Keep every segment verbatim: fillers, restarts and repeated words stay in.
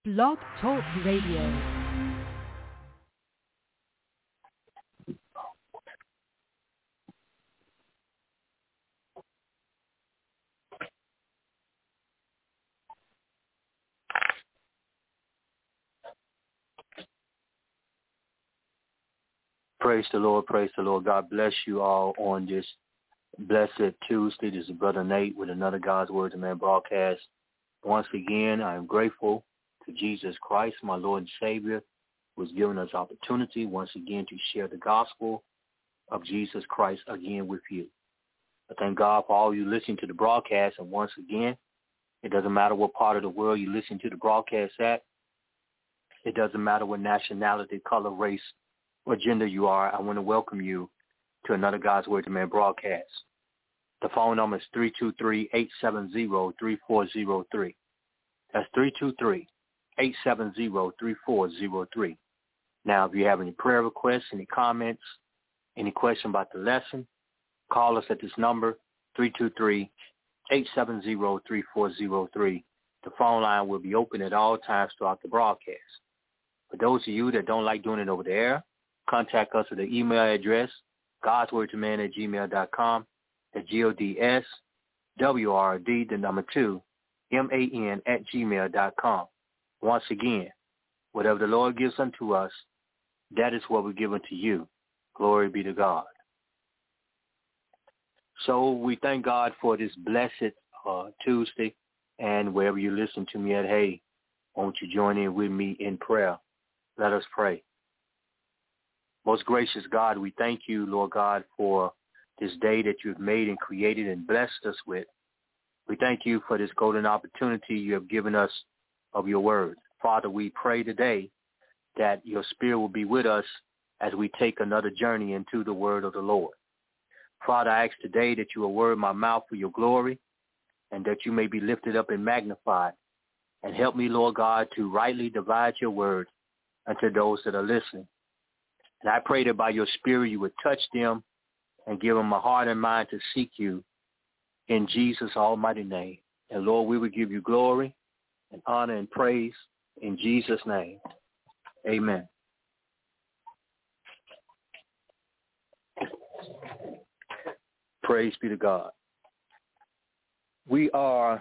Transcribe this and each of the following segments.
Blog Talk Radio. Praise the Lord, praise the Lord. God bless you all on this blessed Tuesday. This is Brother Nate with another God's Word to Man broadcast. Once again, I am grateful to Jesus Christ, my Lord and Savior, who has given us opportunity once again to share the gospel of Jesus Christ again with you. I thank God for all you listening to the broadcast. And once again, it doesn't matter what part of the world you listen to the broadcast at. It doesn't matter what nationality, color, race, or gender you are. I want to welcome you to another God's Word to Man broadcast. The phone number is three two three, eight seven zero, three four zero three. That's three two three, eight seven zero, three four zero three. Now, if you have any prayer requests, any comments, any question about the lesson, call us at this number, three two three, eight seven zero, three four zero three. The phone line will be open at all times throughout the broadcast. For those of you that don't like doing it over the air, contact us at the email address, godswordtoman at gmail dot com. At G O D S W R D, the number two, M A N at gmail dot com. Once again, whatever the Lord gives unto us, that is what we give unto you. Glory be to God. So we thank God for this blessed uh, Tuesday, and wherever you listen to me at, hey, won't you join in with me in prayer? Let us pray. Most gracious God, we thank you, Lord God, for this day that you've made and created and blessed us with. We thank you for this golden opportunity you have given us of your word. Father, we pray today that your spirit will be with us as we take another journey into the word of the Lord. Father, I ask today that you will word my mouth for your glory and that you may be lifted up and magnified. And help me, Lord God, to rightly divide your word unto those that are listening. And I pray that by your spirit you would touch them and give them a heart and mind to seek you in Jesus' almighty name. And Lord, we will give you glory and honor and praise in Jesus' name. Amen. Praise be to God. We are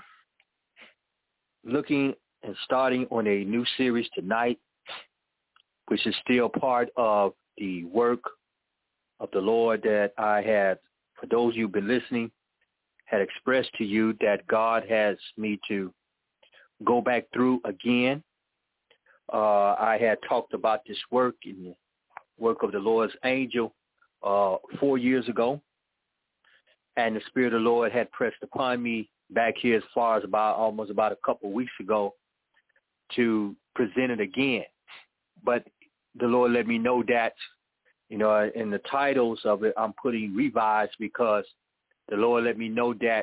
looking and starting on a new series tonight, which is still part of the work of the Lord that I had, for those who've been listening, had expressed to you that God has me to go back through again. Uh, I had talked about this work in the work of the Lord's angel uh, four years ago, and the Spirit of the Lord had pressed upon me back here as far as about almost about a couple of weeks ago to present it again. But the Lord let me know that, you know, in the titles of it, I'm putting revised because the Lord let me know that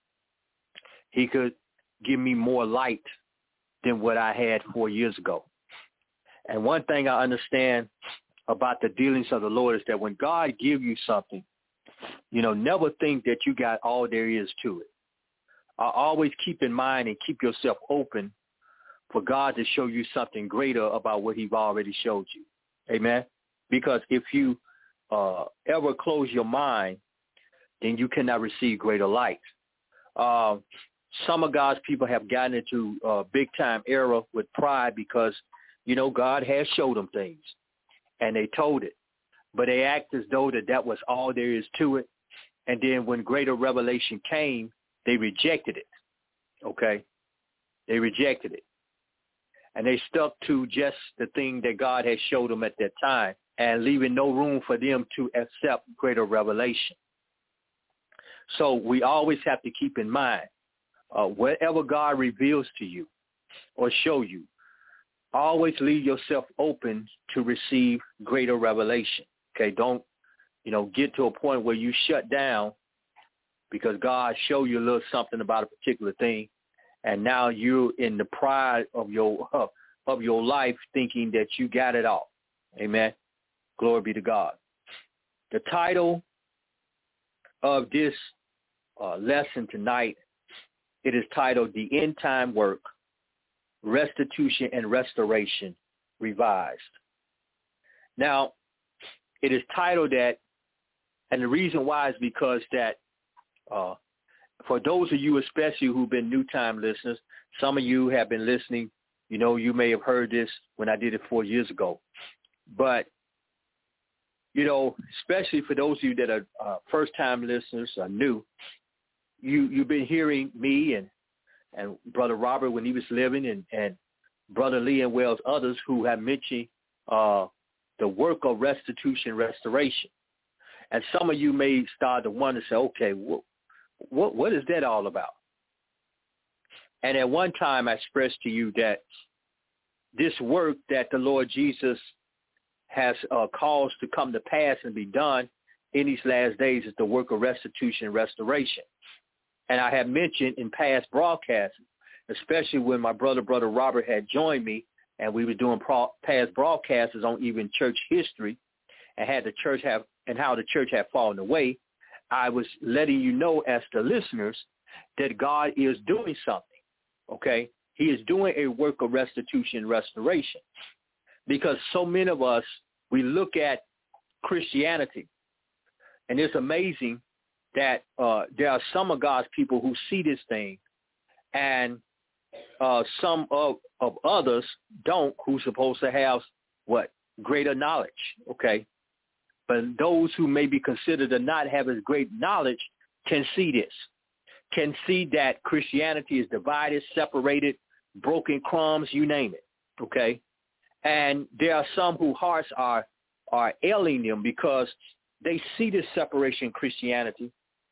he could give me more light than what I had four years ago. And one thing I understand about the dealings of the Lord is that when God gives you something, you know, never think that you got all there is to it. I always keep in mind and keep yourself open for God to show you something greater about what he's already showed you. Amen. Because if you uh, ever close your mind, then you cannot receive greater light. Uh, some of God's people have gotten into a big-time error with pride because, you know, God has showed them things, and they told it. But they act as though that that was all there is to it. And then when greater revelation came, they rejected it, okay? They rejected it. And they stuck to just the thing that God had showed them at that time, and leaving no room for them to accept greater revelation. So we always have to keep in mind, uh, whatever God reveals to you or show you, always leave yourself open to receive greater revelation. Okay, don't, you know, get to a point where you shut down because God showed you a little something about a particular thing, and now you're in the pride of your uh, of your life thinking that you got it all. Amen. Glory be to God. The title of this uh, lesson tonight, it is titled The End Time Work Restitution and Restoration Revised. Now, it is titled that, and the reason why is because that uh, for those of you especially who've been new time listeners, some of you have been listening, you know, you may have heard this when I did it four years ago. But, you know, especially for those of you that are uh, first-time listeners or new, you, you've been hearing me and, and Brother Robert when he was living and, and Brother Lee and Wells, others who have mentioned uh, the work of restitution, restoration. And some of you may start to wonder, say, okay, what, what, what is that all about? And at one time I expressed to you that this work that the Lord Jesus has uh, caused to come to pass and be done in these last days is the work of restitution and restoration. And I have mentioned in past broadcasts, especially when my brother, Brother Robert, had joined me, and we were doing pro- past broadcasts on even church history and had the church have and how the church had fallen away, I was letting you know as the listeners that God is doing something, okay? He is doing a work of restitution and restoration because so many of us, we look at Christianity, and it's amazing that uh, there are some of God's people who see this thing, and uh, some of, of others don't, who's supposed to have, what, greater knowledge, okay? But those who may be considered to not have as great knowledge can see this, can see that Christianity is divided, separated, broken crumbs, you name it, okay? And there are some whose hearts are, are ailing them because they see this separation in Christianity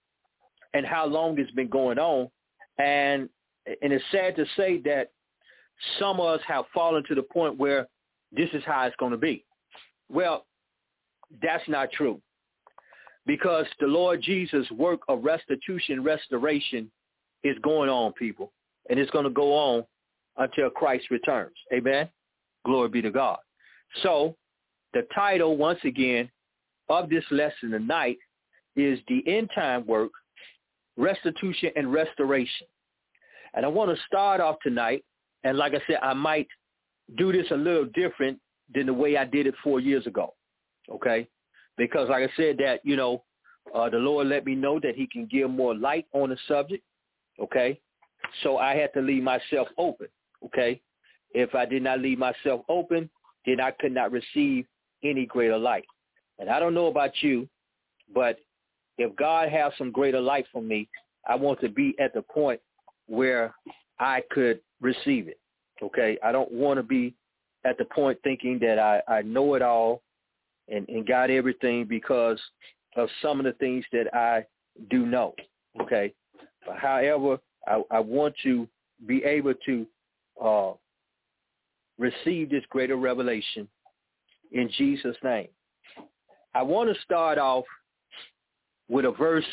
and how long it's been going on. And, and it's sad to say that some of us have fallen to the point where this is how it's going to be. Well, that's not true, because the Lord Jesus' work of restitution, restoration is going on, people, and it's going to go on until Christ returns. Amen. Glory be to God. So the title, once again, of this lesson tonight is the end time work, restitution and restoration. And I want to start off tonight, and like I said, I might do this a little different than the way I did it four years ago. Okay, because like I said that, you know, uh, the Lord let me know that he can give more light on the subject, okay? So I had to leave myself open, okay? If I did not leave myself open, then I could not receive any greater light. And I don't know about you, but if God has some greater light for me, I want to be at the point where I could receive it, okay? I don't want to be at the point thinking that I, I know it all, And, and got everything because of some of the things that I do know, okay? But however, I, I want to be able to uh, receive this greater revelation in Jesus' name. I want to start off with a verse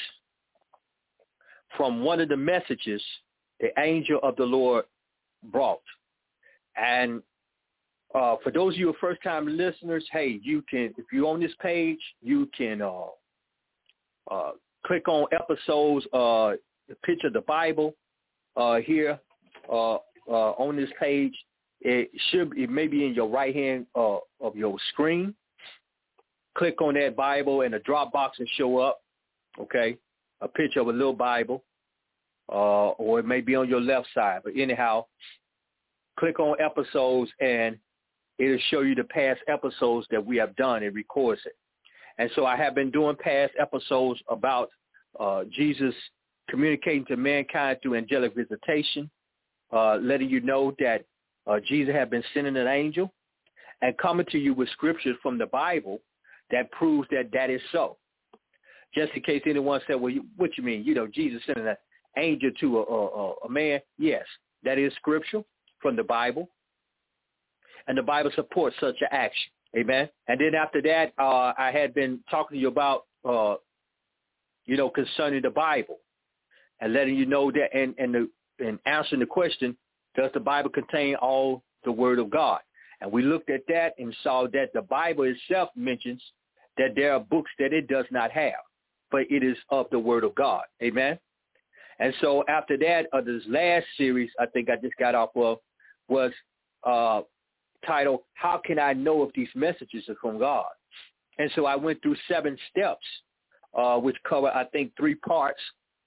from one of the messages the angel of the Lord brought. And Uh, for those of you who are first-time listeners, hey, you can, if you're on this page, you can uh, uh, click on episodes, uh, the picture of the Bible uh, here uh, uh, on this page. It should, it may be in your right hand uh, of your screen. Click on that Bible, and the drop box will show up. Okay, a picture of a little Bible, uh, or it may be on your left side. But anyhow, click on episodes, and it'll show you the past episodes that we have done. It records it. And so I have been doing past episodes about uh, Jesus communicating to mankind through angelic visitation, uh, letting you know that uh, Jesus had been sending an angel and coming to you with scriptures from the Bible that proves that that is so. Just in case anyone said, well, you, what you mean? You know, Jesus sending an angel to a, a, a man? Yes, that is scripture from the Bible. And the Bible supports such an action. Amen. And then after that, uh, I had been talking to you about, uh, you know, concerning the Bible and letting you know that and, and, the, and answering the question, does the Bible contain all the word of God? And we looked at that and saw that the Bible itself mentions that there are books that it does not have, but it is of the word of God. Amen. And so after that, uh, this last series, I think I just got off of, was uh, titled, How Can I Know If These Messages Are From God? And so I went through seven steps, uh, which cover, I think, three parts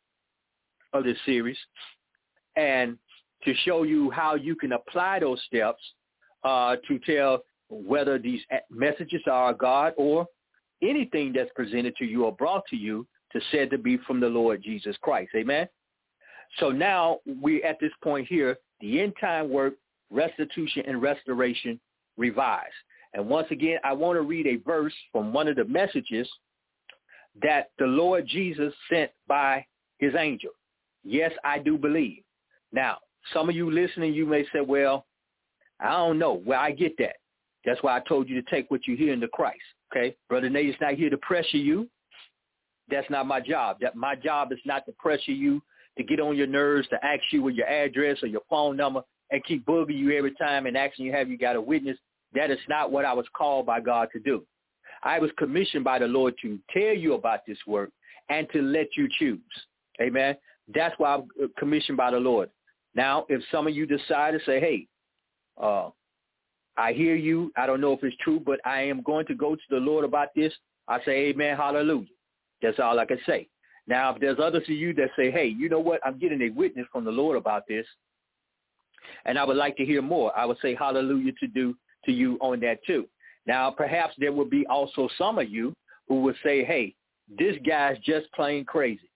of this series, and to show you how you can apply those steps uh, to tell whether these messages are God or anything that's presented to you or brought to you to said to be from the Lord Jesus Christ. Amen? So now we're at this point here, the end time work, restitution and restoration revised. And once again, I want to read a verse from one of the messages that the Lord Jesus sent by his angel. Yes, I do believe. Now, some of you listening, you may say, well, I don't know. Well, I get that. That's why I told you to take what you hear into Christ. Okay? Brother Nate is not here to pressure you. That's not my job. That my job is not to pressure you, to get on your nerves, to ask you with your address or your phone number and keep bugging you every time and asking you, have you got a witness? That is not what I was called by God to do. I was commissioned by the Lord to tell you about this work and to let you choose. Amen. That's why I'm commissioned by the Lord. Now, if some of you decide to say, hey, uh, I hear you, I don't know if it's true, but I am going to go to the Lord about this, I say, amen, hallelujah. That's all I can say. Now, if there's others of you that say, hey, you know what, I'm getting a witness from the Lord about this, and I would like to hear more, I would say hallelujah to do to you on that too. Now, perhaps there will be also some of you who would say, hey, this guy's just plain crazy.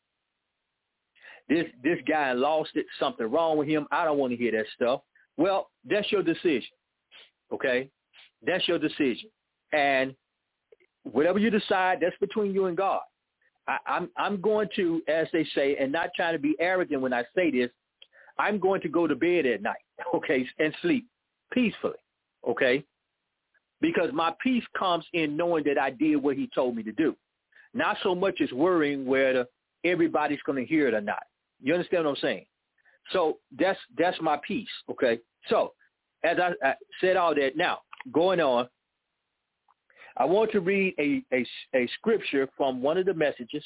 This this guy lost it, something wrong with him. I don't want to hear that stuff. Well, that's your decision, okay? That's your decision. And whatever you decide, that's between you and God. I, I'm I'm going to, as they say, and not trying to be arrogant when I say this, I'm going to go to bed at night, okay, and sleep peacefully, okay? Because my peace comes in knowing that I did what he told me to do. Not so much as worrying whether everybody's going to hear it or not. You understand what I'm saying? So that's that's my peace, okay? So as I, I said all that, now going on, I want to read a, a, a scripture from one of the messages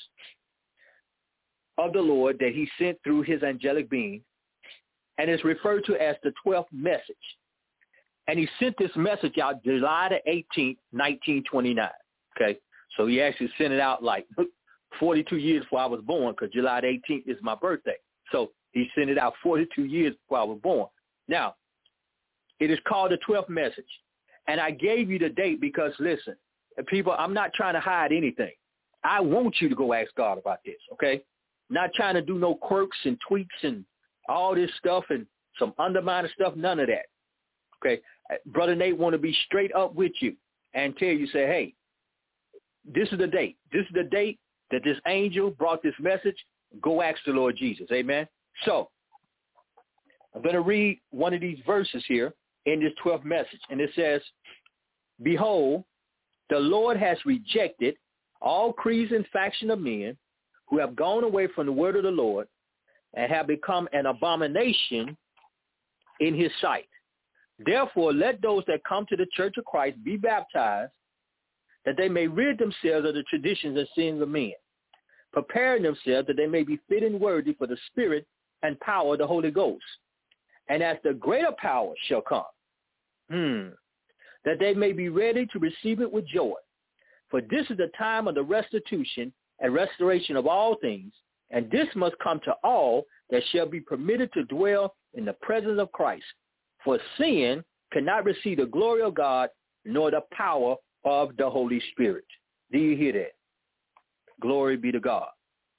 of the Lord that he sent through his angelic being, and it's referred to as the twelfth message. And he sent this message out July the eighteenth, nineteen twenty-nine, okay? So he actually sent it out like forty-two years before I was born, because July the eighteenth is my birthday. So he sent it out forty-two years before I was born. Now, it is called the twelfth message. And I gave you the date because, listen, people, I'm not trying to hide anything. I want you to go ask God about this, okay? Not trying to do no quirks and tweaks and all this stuff and some undermining stuff, none of that, okay? Brother Nate want to be straight up with you and tell you, say, hey, this is the date. This is the date that this angel brought this message. Go ask the Lord Jesus, amen? So I'm going to read one of these verses here in this twelfth message, and it says, behold, the Lord has rejected all creeds and faction of men who have gone away from the word of the Lord and have become an abomination in his sight. Therefore, let those that come to the church of Christ be baptized, that they may rid themselves of the traditions and sins of men, preparing themselves that they may be fit and worthy for the Spirit and power of the Holy Ghost. And as the greater power shall come, hmm, that they may be ready to receive it with joy. For this is the time of the restitution and restoration of all things, and this must come to all that shall be permitted to dwell in the presence of Christ. For sin cannot receive the glory of God, nor the power of the Holy Spirit. Do you hear that? Glory be to God.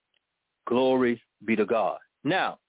Glory be to God. Now,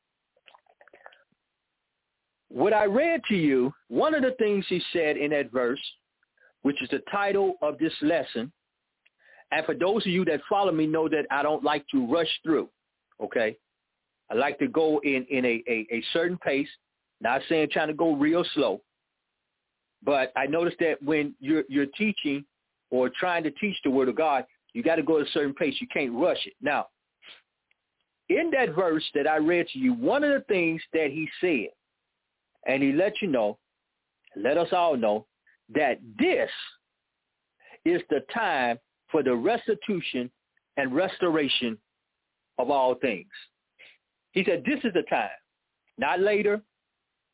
what I read to you, one of the things he said in that verse, which is the title of this lesson, and for those of you that follow me know that I don't like to rush through, okay? I like to go in, in a, a, a certain pace, not saying trying to go real slow, but I noticed that when you're, you're teaching or trying to teach the word of God, you got to go at a certain pace. You can't rush it. Now, in that verse that I read to you, one of the things that he said, and he let you know, let us all know, that this is the time for the restitution and restoration of all things. He said, this is the time, not later,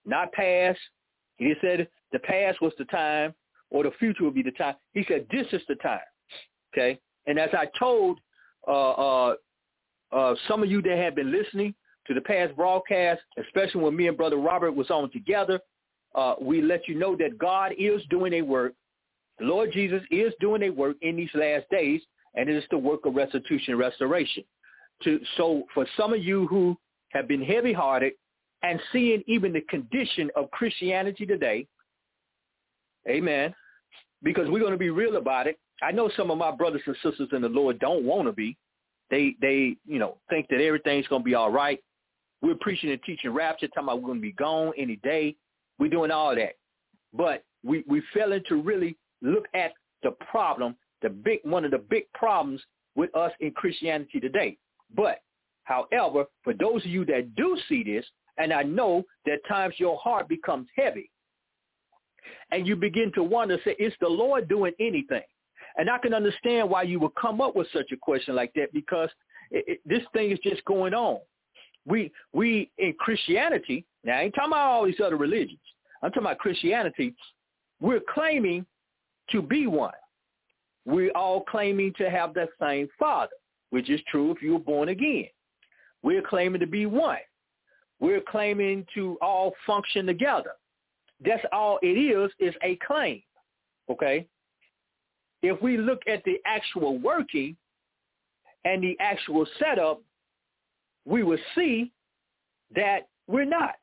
not past. He didn't say the past was the time or the future would be the time. He said this is the time, okay? And as I told uh, uh, uh, some of you that have been listening to the past broadcast, especially when me and Brother Robert was on together, uh, we let you know that God is doing a work. The Lord Jesus is doing a work in these last days, and it is the work of restitution and restoration. To, so for some of you who have been heavy-hearted and seeing even the condition of Christianity today, amen, because we're going to be real about it. I know some of my brothers and sisters in the Lord don't want to be. They, they, you know, think that everything's going to be all right. We're preaching and teaching rapture, talking about we're going to be gone any day. We're doing all that. But we, we fell into really look at the problem, the big one of the big problems with us in Christianity today. But, however, for those of you that do see this, and I know that times your heart becomes heavy, and you begin to wonder, say, is the Lord doing anything? And I can understand why you would come up with such a question like that, because it, it, this thing is just going on. We, we in Christianity, now I ain't talking about all these other religions. I'm talking about Christianity. We're claiming to be one. We're all claiming to have that same Father, which is true if you were born again. We're claiming to be one. We're claiming to all function together. That's all it is, is a claim, okay? If we look at the actual working and the actual setup, we will see that we're not.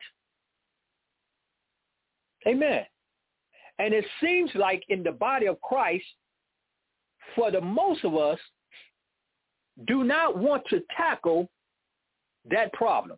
Amen. And it seems like in the body of Christ, for the most of us, do not want to tackle that problem.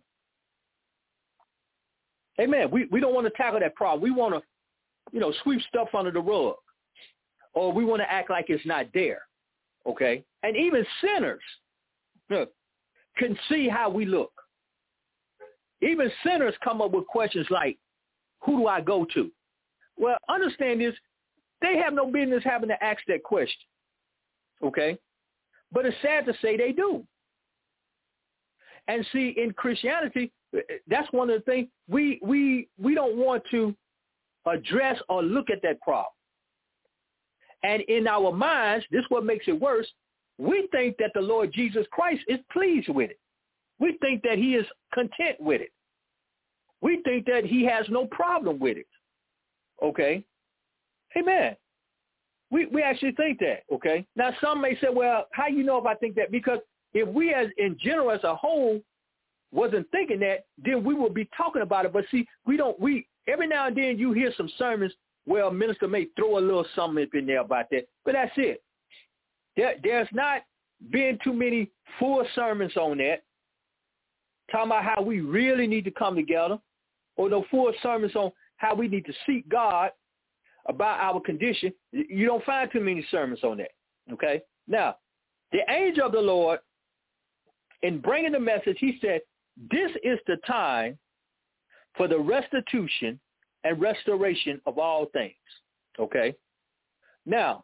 Amen. We we don't want to tackle that problem. We want to, you know, sweep stuff under the rug, or we want to act like it's not there. Okay. And even sinners look, can see how we look. Even sinners come up with questions like, who do I go to? Well, understand this. They have no business having to ask that question. Okay. But it's sad to say they do. And see, in Christianity, that's one of the things we we we don't want to address or look at that problem. And in our minds, this is what makes it worse. We think that the Lord Jesus Christ is pleased with it. We think that he is content with it. We think that he has no problem with it. Okay? Amen. We we actually think that, okay? Now, some may say, well, how you know if I think that? Because if we as in general as a whole wasn't thinking that, then we would be talking about it. But see, we don't, we, every now and then you hear some sermons where a minister may throw a little something up in there about that, but that's it. There, there's not been too many full sermons on that, talking about how we really need to come together, or no full sermons on how we need to seek God about our condition. You don't find too many sermons on that, okay? Now, the angel of the Lord, in bringing the message, he said, this is the time for the restitution and restoration of all things, okay? Now,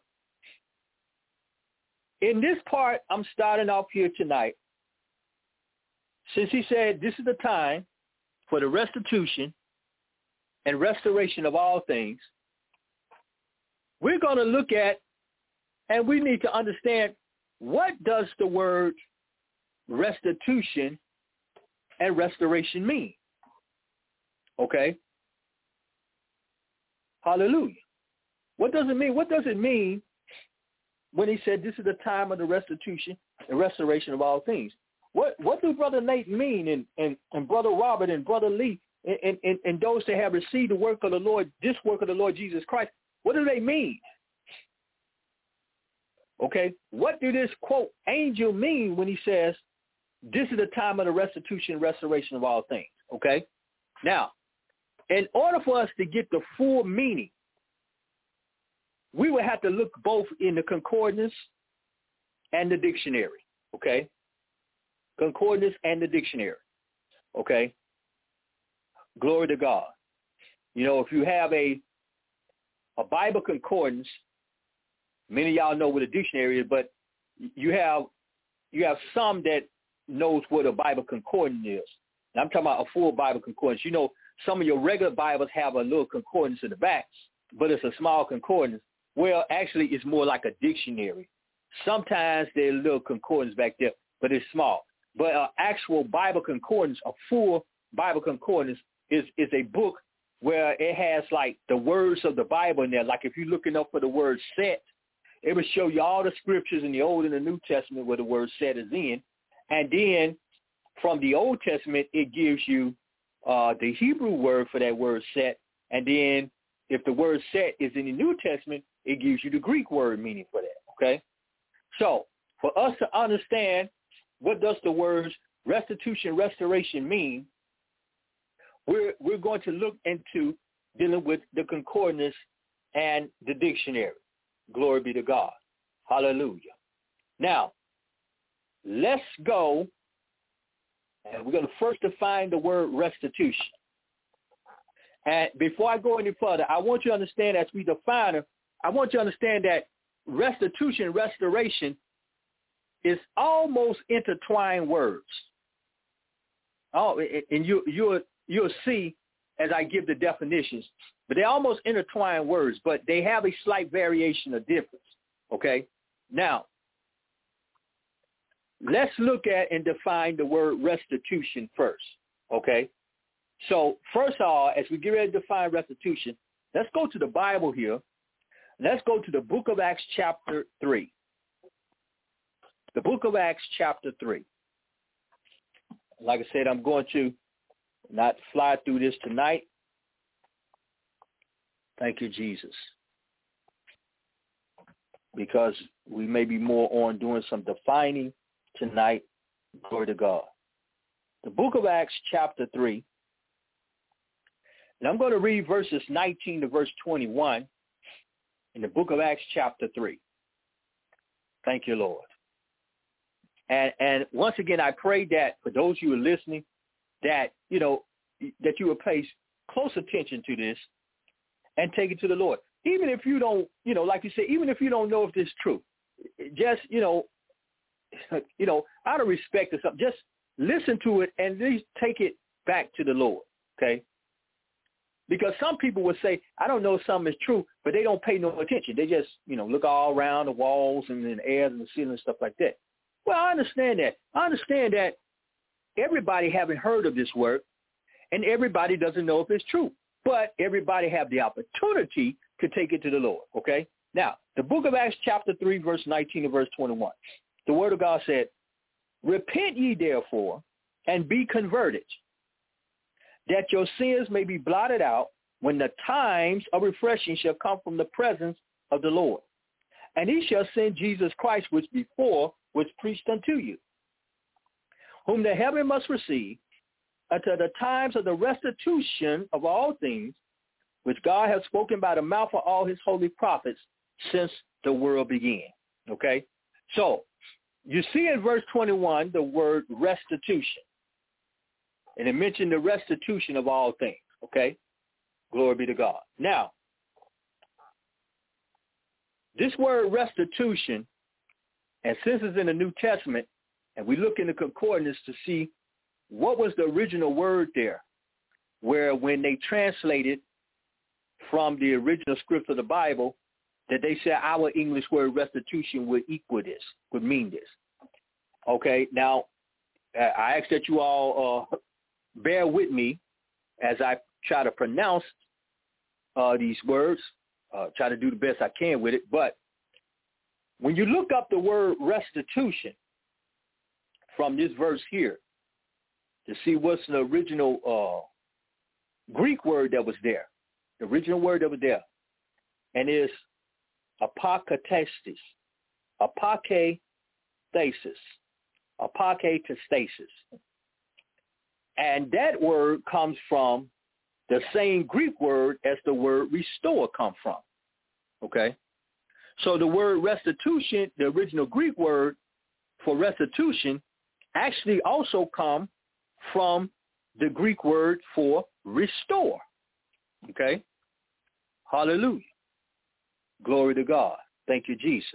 in this part, I'm starting off here tonight. Since he said this is the time for the restitution and restoration of all things, we're going to look at, and we need to understand, what does the word restitution and restoration mean? Okay? Hallelujah. What does it mean? What does it mean when he said this is the time of the restitution and restoration of all things? What what do Brother Nate mean, and, and, and Brother Robert and Brother Lee and, and, and those that have received the work of the Lord, this work of the Lord Jesus Christ, what do they mean? Okay, what do this, quote, angel mean when he says, this is the time of the restitution and restoration of all things, okay? Now, in order for us to get the full meaning, we would have to look both in the concordance and the dictionary, okay? Concordance and the dictionary, okay? Glory to God. You know, if you have a a Bible concordance, many of y'all know what a dictionary is, but you have you have some that knows what a Bible concordance is. And I'm talking about a full Bible concordance. You know, some of your regular Bibles have a little concordance in the back, but it's a small concordance. Well, actually, it's more like a dictionary. Sometimes there's a little concordance back there, but it's small. But an actual Bible concordance, a full Bible concordance, is, is a book where it has like the words of the Bible in there. Like if you're looking up for the word set, it will show you all the scriptures in the Old and the New Testament where the word set is in. And then from the Old Testament, it gives you uh, the Hebrew word for that word set. And then if the word set is in the New Testament, it gives you the Greek word meaning for that, okay? So for us to understand what does the words restitution, restoration mean, we're, we're going to look into dealing with the concordance and the dictionary. Glory be to God. Hallelujah. Now, let's go, and we're going to first define the word restitution. And before I go any further, I want you to understand as we define it, I want you to understand that restitution, restoration is almost intertwined words. Oh, and you, you'll, you'll see as I give the definitions, but they're almost intertwined words, but they have a slight variation of difference, okay? Now, let's look at and define the word restitution first, okay? So first of all, as we get ready to define restitution, let's go to the Bible here. Let's go to the book of Acts chapter three. The book of Acts chapter three. Like I said, I'm going to not fly through this tonight. Thank you, Jesus. Because we may be more on doing some defining tonight. Glory to God. The book of Acts chapter three. And I'm going to read verses nineteen to verse twenty-one in the book of Acts chapter three. Thank you, Lord. And and once again, I pray that for those of you who are listening, that, you know, that you will pay close attention to this and take it to the Lord. Even if you don't, you know, like you say, even if you don't know if this is true, just, you know, you know, out of respect or something, just listen to it and at least take it back to the Lord, okay? Because some people would say, I don't know if something is true, but they don't pay no attention. They just, you know, look all around the walls and the air and the ceiling and stuff like that. Well, I understand that. I understand that everybody haven't heard of this word, and everybody doesn't know if it's true. But everybody have the opportunity to take it to the Lord, okay? Now, the book of Acts chapter three, verse nineteen and verse twenty-one. The word of God said, repent ye therefore, and be converted, that your sins may be blotted out when the times of refreshing shall come from the presence of the Lord. And he shall send Jesus Christ, which before was preached unto you, whom the heaven must receive until the times of the restitution of all things, which God has spoken by the mouth of all his holy prophets since the world began. Okay? So, you see in verse twenty-one the word restitution. And it mentioned the restitution of all things. Okay? Glory be to God. Now, this word restitution, and since it's in the New Testament, and we look in the concordance to see what was the original word there, where when they translated from the original script of the Bible, that they said our English word restitution would equal this, would mean this. Okay, now, I ask that you all uh, bear with me as I try to pronounce uh, these words, uh, try to do the best I can with it. But when you look up the word restitution from this verse here, to see what's the original uh, Greek word that was there, the original word that was there, and is apokatasis, apokatasis, apokatasis. And that word comes from the same Greek word as the word restore come from, okay? So the word restitution, the original Greek word for restitution, actually also come from the Greek word for restore, okay? Hallelujah. Glory to God. Thank you, Jesus.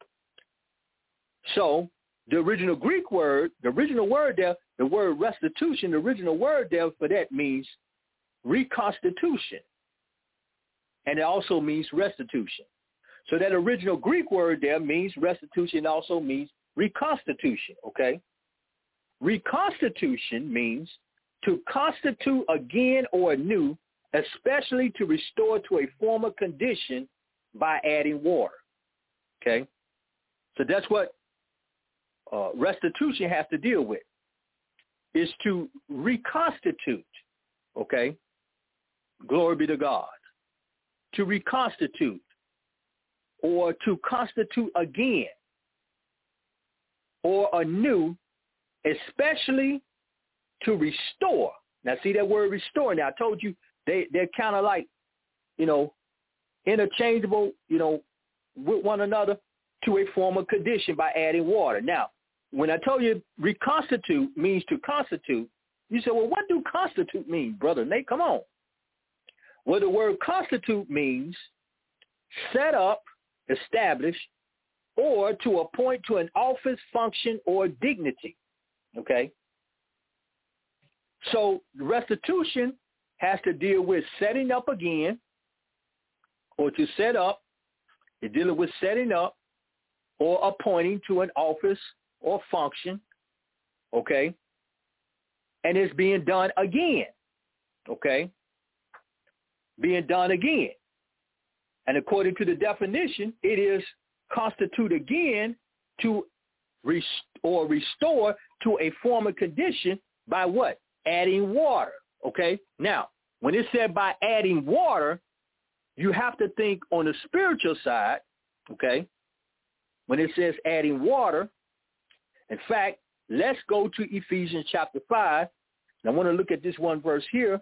So the original Greek word, the original word there, the word restitution, the original word there for that means reconstitution. And it also means restitution. So that original Greek word there means restitution, also means reconstitution, okay? Reconstitution means to constitute again or anew, especially to restore to a former condition by adding water, okay? So that's what uh, restitution has to deal with, is to reconstitute, okay? Glory be to God. To reconstitute or to constitute again or anew, especially to restore. Now, see that word restore. Now, I told you they, they're kind of like, you know, interchangeable, you know, with one another to a former condition by adding water. Now, when I told you reconstitute means to constitute, you say, well, what do constitute mean, Brother Nate? Come on. Well, the word constitute means set up, establish, or to appoint to an office, function, or dignity, okay? So restitution has to deal with setting up again, or to set up. It's dealing with setting up or appointing to an office or function, okay? And it's being done again, okay? Being done again. And according to the definition, it is constitute again to rest- or restore to a former condition by what? Adding water, okay? Now, when it said by adding water, you have to think on the spiritual side, okay? When it says adding water, in fact, let's go to Ephesians chapter five. And I want to look at this one verse here,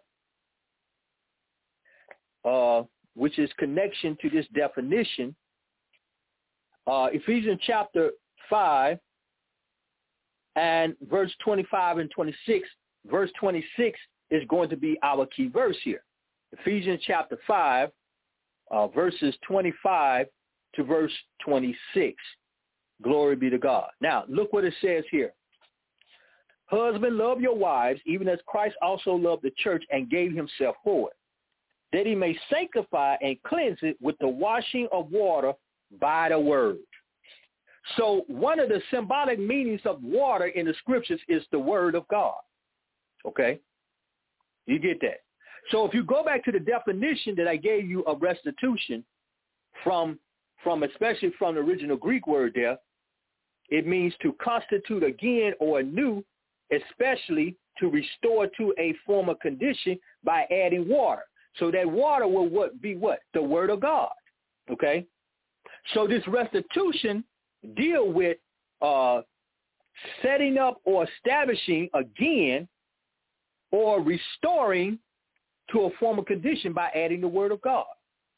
uh, which is connection to this definition. Uh, Ephesians chapter five and verse twenty-five and twenty-six. Verse twenty-six is going to be our key verse here. Ephesians chapter five, uh, verses twenty-five to verse twenty-six. Glory be to God. Now, look what it says here. Husband, love your wives, even as Christ also loved the church and gave himself for it, that he may sanctify and cleanse it with the washing of water by the word. So one of the symbolic meanings of water in the scriptures is the word of God. Okay? You get that? So if you go back to the definition that I gave you of restitution from, from especially from the original Greek word there, it means to constitute again or anew, especially to restore to a former condition by adding water. So that water will what be what? The word of God. Okay? So this restitution deal with uh, setting up or establishing again or restoring to a former condition by adding the word of God.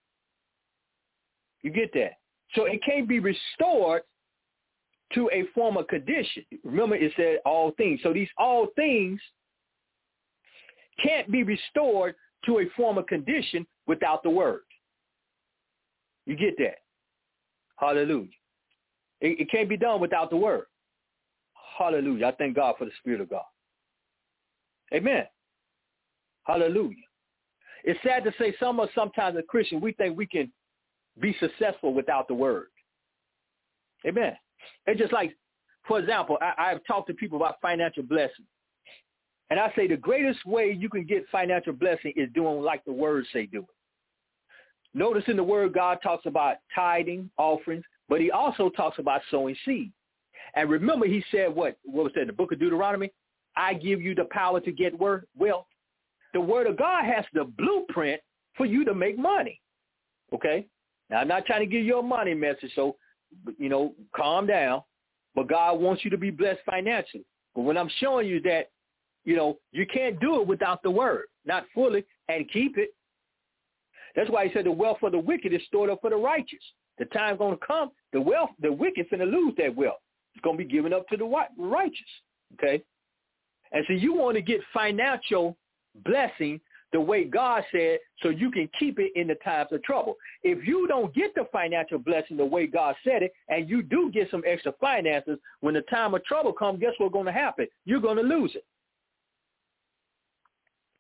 You get that? So it can't be restored to a former condition. Remember, it said all things. So these all things can't be restored to a former condition without the word. You get that? Hallelujah. It, it can't be done without the word. Hallelujah. I thank God for the Spirit of God. Amen. Hallelujah. It's sad to say some of us sometimes as Christians, we think we can be successful without the word. Amen. It's just like, for example, I, I've talked to people about financial blessing. And I say the greatest way you can get financial blessing is doing like the word say do it. Notice in the word God talks about tithing, offerings, but he also talks about sowing seed. And remember he said what? What was that in the book of Deuteronomy? I give you the power to get wealth. The word of God has the blueprint for you to make money. Okay? Now, I'm not trying to give you a money message, so, you know, calm down. But God wants you to be blessed financially. But when I'm showing you that, you know, you can't do it without the word, not fully, and keep it. That's why he said the wealth of the wicked is stored up for the righteous. The time's going to come, the wealth, the wicked finna lose that wealth. It's going to be given up to the righteous, okay? And so you want to get financial blessing the way God said so you can keep it in the times of trouble. If you don't get the financial blessing the way God said it, and you do get some extra finances, when the time of trouble comes, guess what's going to happen? You're going to lose it.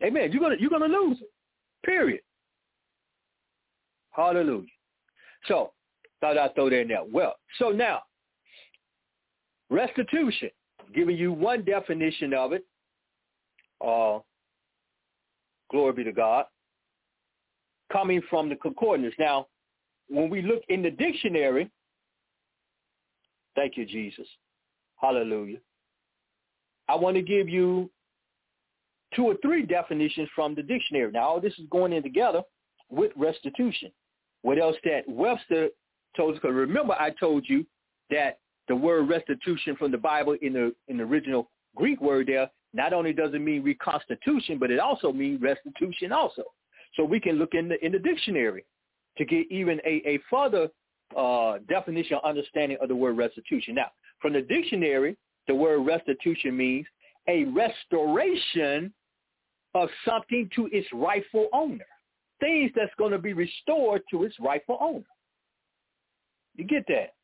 Amen. You're gonna you're gonna lose it. Period. Hallelujah. So thought I'd throw that in there. Well, so now restitution, giving you one definition of it. Uh, glory be to God. Coming from the concordance. Now, when we look in the dictionary, thank you, Jesus. Hallelujah. I want to give you two or three definitions from the dictionary. Now, all this is going in together with restitution. What else that Webster told us? Because remember, I told you that the word restitution from the Bible in the in the original Greek word there, not only does it mean reconstitution, but it also means restitution also. So we can look in the in the dictionary to get even a, a further uh, definition or understanding of the word restitution. Now, from the dictionary, the word restitution means a restoration of something to its rightful owner. Things that's going to be restored to its rightful owner. You get that?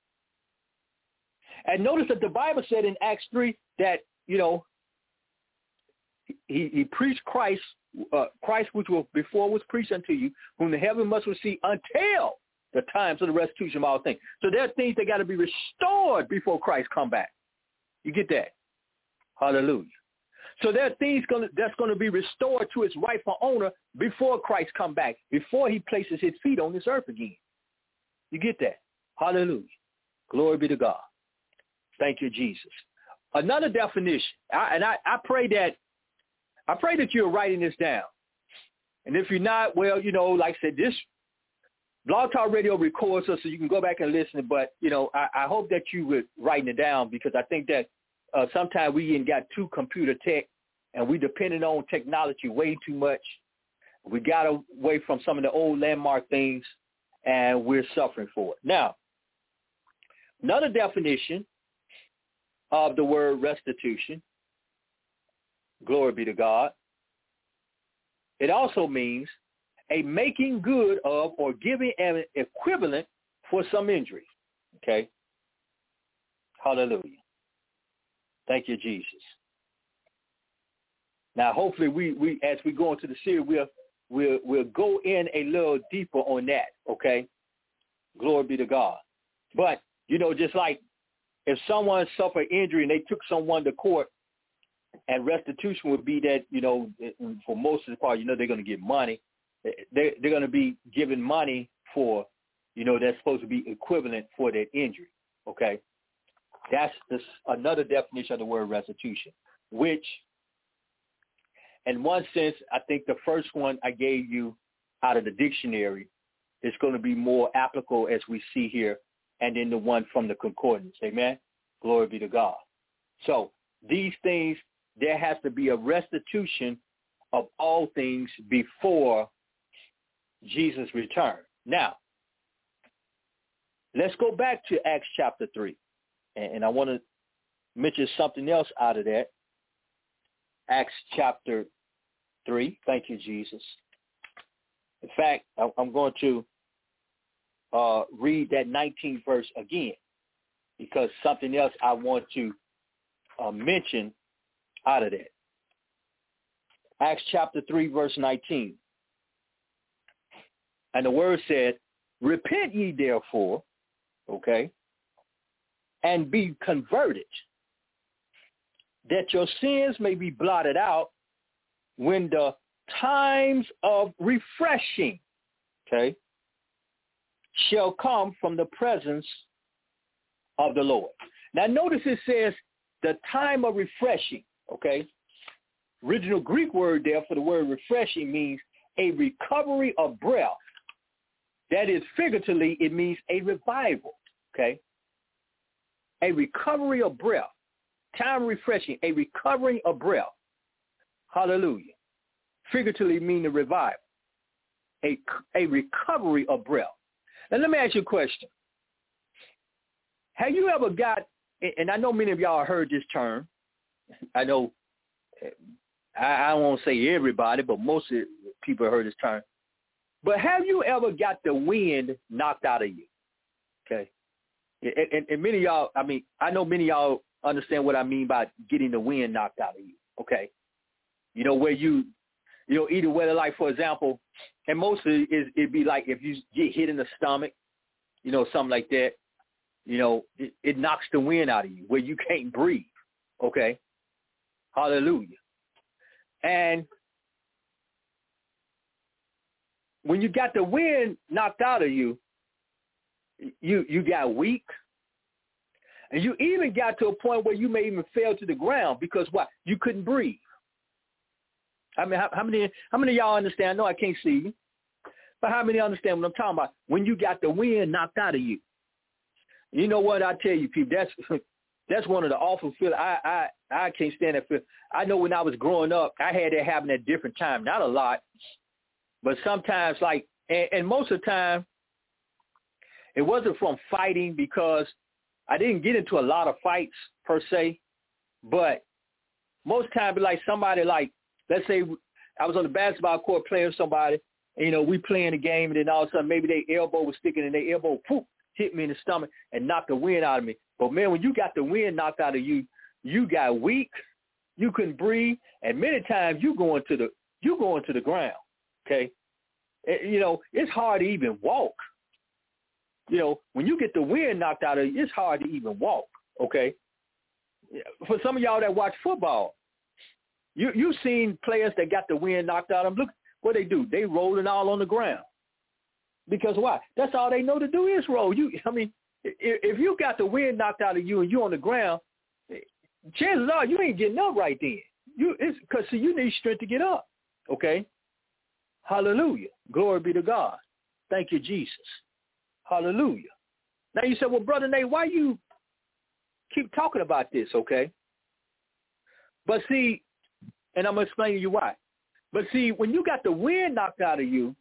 And notice that the Bible said in Acts three that, you know, he, he preached Christ, uh, Christ which was before was preached unto you, whom the heaven must receive until the times of the restitution of all things. So there are things that got to be restored before Christ come back. You get that? Hallelujah. So there are things gonna, that's going to be restored to its rightful owner before Christ come back, before he places his feet on this earth again. You get that? Hallelujah. Glory be to God. Thank you, Jesus. Another definition, I, and I, I pray that I pray that you're writing this down. And if you're not, well, you know, like I said, this Blog Talk Radio records us so you can go back and listen. But, you know, I, I hope that you would writing it down, because I think that uh, sometimes we ain't got too computer tech and we depending on technology way too much. We got away from some of the old landmark things and we're suffering for it. Now, another definition of the word restitution, glory be to God, it also means a making good of or giving an equivalent for some injury. Okay? Hallelujah. Thank you, Jesus. Now, hopefully, we, we as we go into the series, we'll, we'll, we'll go in a little deeper on that, okay? Glory be to God. But, you know, just like if someone suffered injury and they took someone to court, and restitution would be that, you know, for most of the part, you know, they're going to get money. They're, they're going to be given money for, you know, that's supposed to be equivalent for that injury, okay? That's this, another definition of the word restitution, which in one sense, I think the first one I gave you out of the dictionary is going to be more applicable as we see here, and then the one from the concordance, amen? Glory be to God. So these things, there has to be a restitution of all things before Jesus' return. Now, let's go back to Acts chapter three. And I want to mention something else out of that. Acts chapter three. Thank you, Jesus. In fact, I'm going to uh, read that nineteenth verse again, because something else I want to uh, mention out of that. Acts chapter three, verse nineteen. And the word said, repent ye therefore, okay, and be converted, that your sins may be blotted out when the times of refreshing, okay, shall come from the presence of the Lord. Now notice it says the time of refreshing, okay. Original Greek word there for the word refreshing means a recovery of breath. That is, figuratively, it means a revival, okay. A recovery of breath. Time refreshing, a recovering of breath. Hallelujah. Figuratively mean a revival. A, a recovery of breath. Now let me ask you a question. Have you ever got, and I know many of y'all heard this term. I know, I, I won't say everybody, but most of the people heard this term. But have you ever got the wind knocked out of you? Okay. And, and, and many of y'all, I mean, I know many of y'all understand what I mean by getting the wind knocked out of you. Okay. You know, where you, You know, either whether, like, for example, and mostly it, it'd be like if you get hit in the stomach, you know, something like that, you know, it, it knocks the wind out of you where you can't breathe, okay? Hallelujah. And when you got the wind knocked out of you, you you got weak. And you even got to a point where you may even fell to the ground because what? You couldn't breathe. I mean, how, how many how many of y'all understand? I know I can't see you, but how many understand what I'm talking about? When you got the wind knocked out of you. You know what I tell you, people? That's that's one of the awful feelings. I I I can't stand that feeling. I know when I was growing up, I had that happen at different times. Not a lot, but sometimes, like, and, and most of the time, it wasn't from fighting because I didn't get into a lot of fights per se, but most times, like somebody like, let's say I was on the basketball court playing with somebody, and, you know, we playing a game, and then all of a sudden maybe their elbow was sticking and their elbow poof, hit me in the stomach and knocked the wind out of me. But, man, when you got the wind knocked out of you, you got weak, you couldn't breathe, and many times you going to the you going to the ground, okay? And, you know, it's hard to even walk. You know, when you get the wind knocked out of you, it's hard to even walk, okay? For some of y'all that watch football, you, you've seen players that got the wind knocked out of them. Look what they do. They rolling all on the ground. Because why? That's all they know to do is roll. You, I mean, if, if you got the wind knocked out of you and you're on the ground, chances are you ain't getting up right then. You, it's because, see, you need strength to get up, okay? Hallelujah. Glory be to God. Thank you, Jesus. Hallelujah. Now you say, well, Brother Nate, why you keep talking about this, okay? But see, and I'm going to explain to you why. But see, when you got the wind knocked out of you,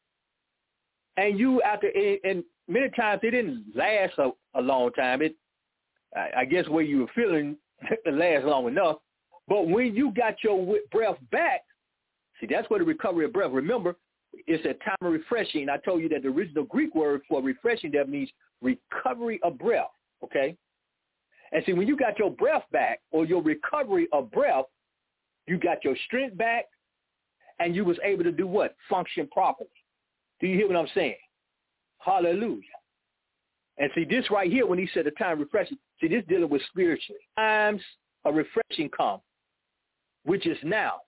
and you after, and many times it didn't last a, a long time. It, I, I guess where you were feeling it last long enough. But when you got your breath back, see, that's where the recovery of breath. Remember, it's a time of refreshing. I told you that the original Greek word for refreshing, that means recovery of breath, okay? And see, when you got your breath back or your recovery of breath, you got your strength back and you was able to do what? Function properly. Do you hear what I'm saying? Hallelujah. And see, this right here, when he said the time of refreshing, see, this dealing with spiritually. Times of refreshing come, which is now.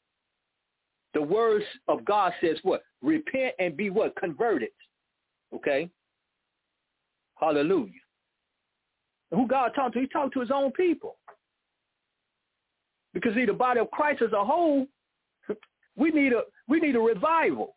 The words of God says what? Repent and be what? Converted. Okay? Hallelujah. And who God talking to? He talking to his own people. Because see, the body of Christ as a whole, we need a we need a revival.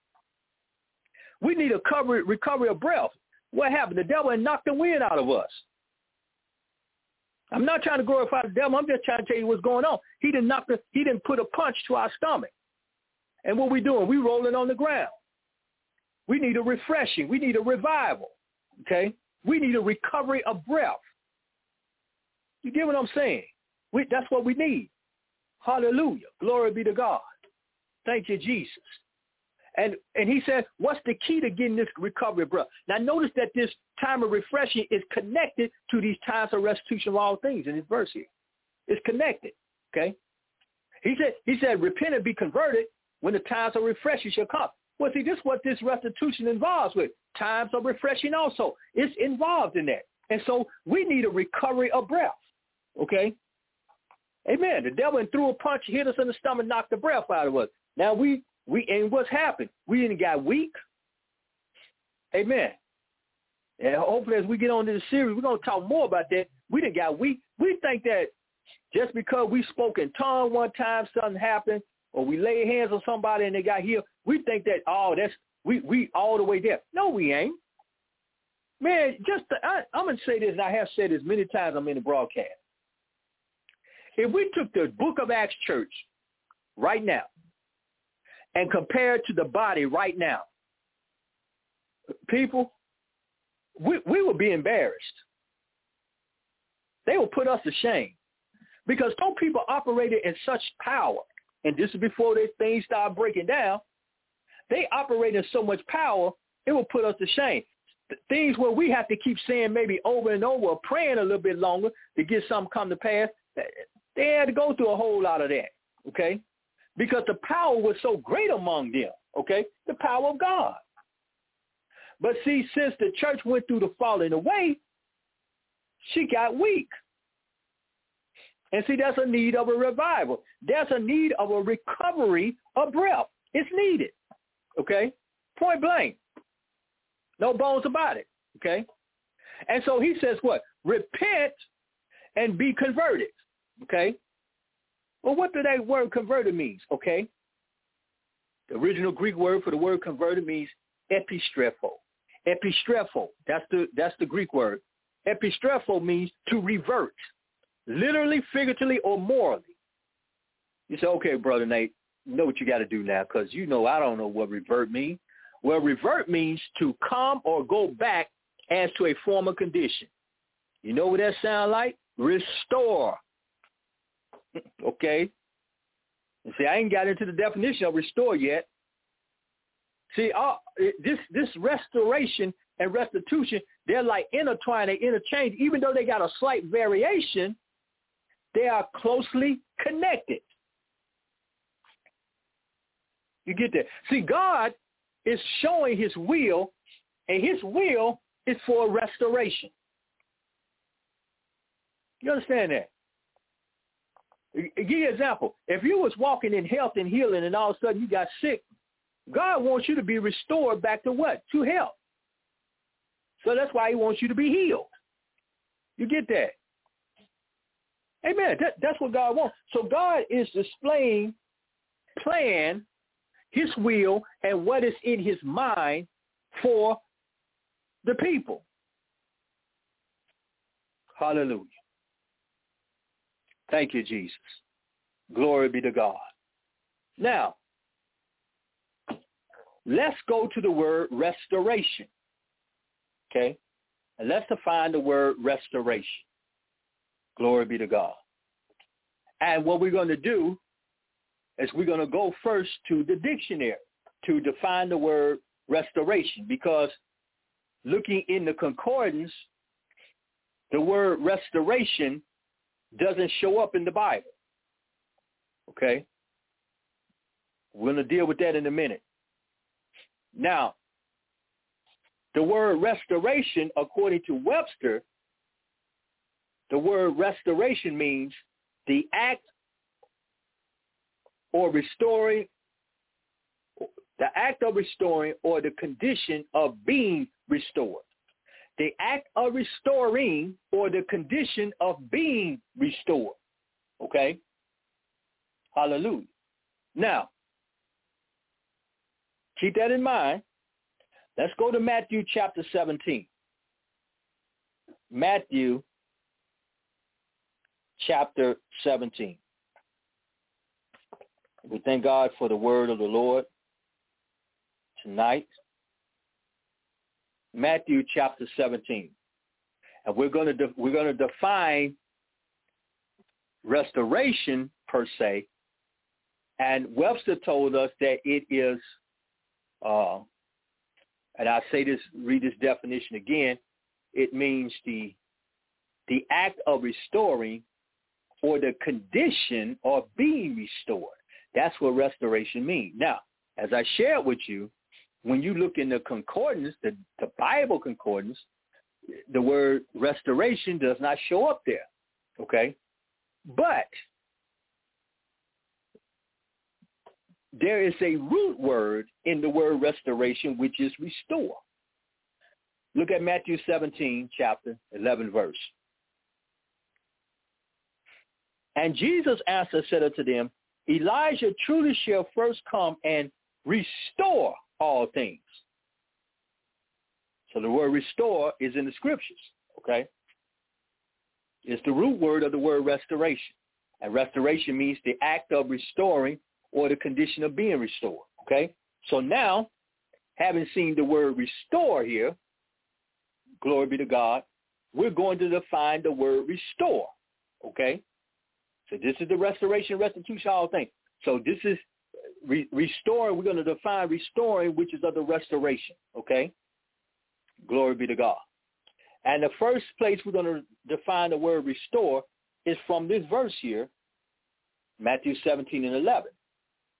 We need a recovery, recovery of breath. What happened? The devil had knocked the wind out of us. I'm not trying to glorify the devil. I'm just trying to tell you what's going on. He didn't knock the, he didn't put a punch to our stomach. And what we doing? We rolling on the ground. We need a refreshing. We need a revival. Okay? We need a recovery of breath. You get what I'm saying? We, that's what we need. Hallelujah. Glory be to God. Thank you, Jesus. And and he said, what's the key to getting this recovery of breath? Now, notice that this time of refreshing is connected to these times of restitution of all things in this verse here. It's connected, okay? He said, he said, repent and be converted when the times of refreshing shall come. Well, see, this is what this restitution involves with. Times of refreshing also. It's involved in that. And so we need a recovery of breath, okay? Amen. The devil threw a punch, hit us in the stomach, knocked the breath out of us. Now we... We and what's happened? We didn't got weak. Amen. And hopefully as we get on to the series, we're going to talk more about that. We didn't got weak. We think that just because we spoke in tongue one time, something happened, or we laid hands on somebody and they got healed, we think that, oh, that's we we all the way there. No, we ain't. Man, just the, I, I'm going to say this, and I have said this many times I'm in the broadcast. If we took the book of Acts church right now, and compared to the body right now, people, we, we would be embarrassed. They will put us to shame because those people operated in such power, and this is before they things start breaking down. They operate in so much power, it will put us to shame. Things where we have to keep saying maybe over and over, or praying a little bit longer to get something come to pass, they had to go through a whole lot of that, okay? because the power was so great among them, okay? The power of God. But see, since the church went through the falling away, she got weak. And see, that's a need of a revival. There's a need of a recovery of breath. It's needed, okay? Point blank. No bones about it, okay? And so he says what? Repent and be converted, okay? Well, what do that word converted means, okay? The original Greek word for the word converted means epistrepho. Epistrepho, that's the, that's the Greek word. Epistrepho means to revert, literally, figuratively, or morally. You say, okay, Brother Nate, you know what you got to do now, because you know I don't know what revert means. Well, revert means to come or go back as to a former condition. You know what that sounds like? Restore. Okay? And see, I ain't got into the definition of restore yet. See, all, this this restoration and restitution, they're like intertwined, they interchange. Even though they got a slight variation, they are closely connected. You get that? See, God is showing his will, and his will is for restoration. You understand that? I'll give you an example. If you was walking in health and healing and all of a sudden you got sick, God wants you to be restored back to what? To health. So that's why he wants you to be healed. You get that? Amen. That, that's what God wants. So God is displaying plan, his will, and what is in his mind for the people. Hallelujah. Thank you, Jesus. Glory be to God. Now, let's go to the word restoration. Okay? And let's define the word restoration. Glory be to God. And what we're going to do is we're going to go first to the dictionary to define the word restoration, because looking in the concordance, the word restoration doesn't show up in the Bible. Okay? We're going to deal with that in a minute. Now, the word restoration, according to Webster, the word restoration means the act or restoring, the act of restoring or the condition of being restored. The act of restoring or the condition of being restored. Okay? Hallelujah. Now, keep that in mind. Let's go to Matthew chapter seventeen. Matthew chapter seventeen. We thank God for the word of the Lord tonight. Matthew chapter seventeen. And we're going to de- we're going to define restoration per se. And Webster told us that it is, uh, and I say this, read this definition again, it means the the act of restoring or the condition of being restored. That's what restoration means. Now, as I shared with you, when you look in the concordance, the, the Bible concordance, the word restoration does not show up there, okay? But there is a root word in the word restoration, which is restore. Look at Matthew seventeen, chapter eleven, verse. And Jesus answered, said unto them, Elijah truly shall first come and restore all things. So the word restore is in the scriptures, okay? It's the root word of the word restoration. And restoration means the act of restoring or the condition of being restored, okay? So now, having seen the word restore here, glory be to God, we're going to define the word restore, okay? So this is the restoration, restitution, all things. So this is re- restoring. We're going to define restoring, which is of the restoration, okay? Glory be to God. And the first place we're going to define the word restore is from this verse here, Matthew seventeen and eleven.